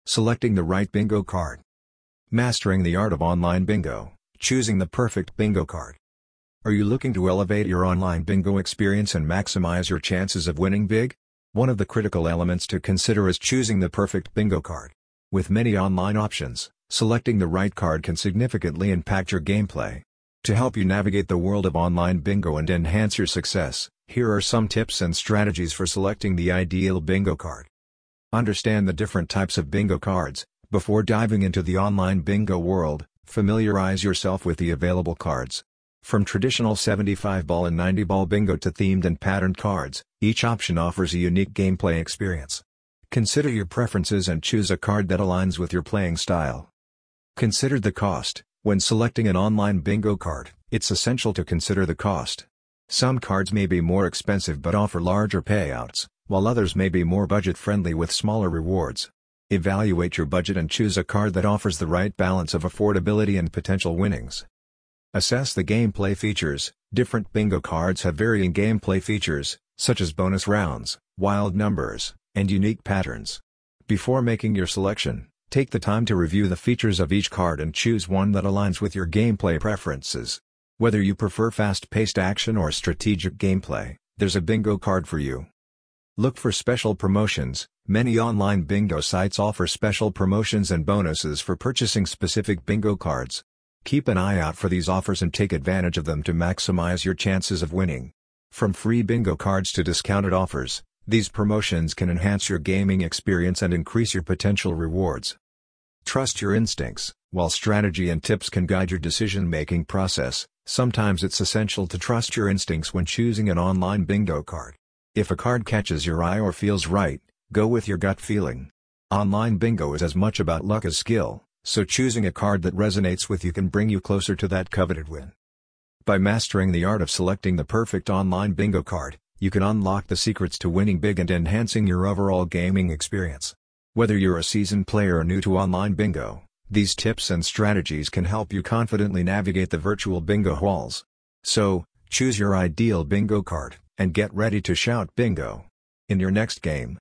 Selecting the right bingo card. Mastering the art of online bingo, choosing the perfect bingo card. Are you looking to elevate your online bingo experience and maximize your chances of winning big? One of the critical elements to consider is choosing the perfect bingo card. With many online options, selecting the right card can significantly impact your gameplay. To help you navigate the world of online bingo and enhance your success, here are some tips and strategies for selecting the ideal bingo card. Understand the different types of bingo cards. Before diving into the online bingo world, familiarize yourself with the available cards. From traditional 75-ball and 90-ball bingo to themed and patterned cards, each option offers a unique gameplay experience. Consider your preferences and choose a card that aligns with your playing style. Consider the cost. When selecting an online bingo card, it's essential to consider the cost. Some cards may be more expensive but offer larger payouts, while others may be more budget-friendly with smaller rewards. Evaluate your budget and choose a card that offers the right balance of affordability and potential winnings. Assess the gameplay features. Different bingo cards have varying gameplay features, such as bonus rounds, wild numbers, and unique patterns. Before making your selection, take the time to review the features of each card and choose one that aligns with your gameplay preferences. Whether you prefer fast-paced action or strategic gameplay, there's a bingo card for you. Look for special promotions. Many online bingo sites offer special promotions and bonuses for purchasing specific bingo cards. Keep an eye out for these offers and take advantage of them to maximize your chances of winning. From free bingo cards to discounted offers, these promotions can enhance your gaming experience and increase your potential rewards. Trust your instincts. While strategy and tips can guide your decision-making process, sometimes it's essential to trust your instincts when choosing an online bingo card. If a card catches your eye or feels right, go with your gut feeling. Online bingo is as much about luck as skill, so choosing a card that resonates with you can bring you closer to that coveted win. By mastering the art of selecting the perfect online bingo card, you can unlock the secrets to winning big and enhancing your overall gaming experience. Whether you're a seasoned player or new to online bingo, these tips and strategies can help you confidently navigate the virtual bingo halls. So, choose your ideal bingo card, and get ready to shout bingo in your next game.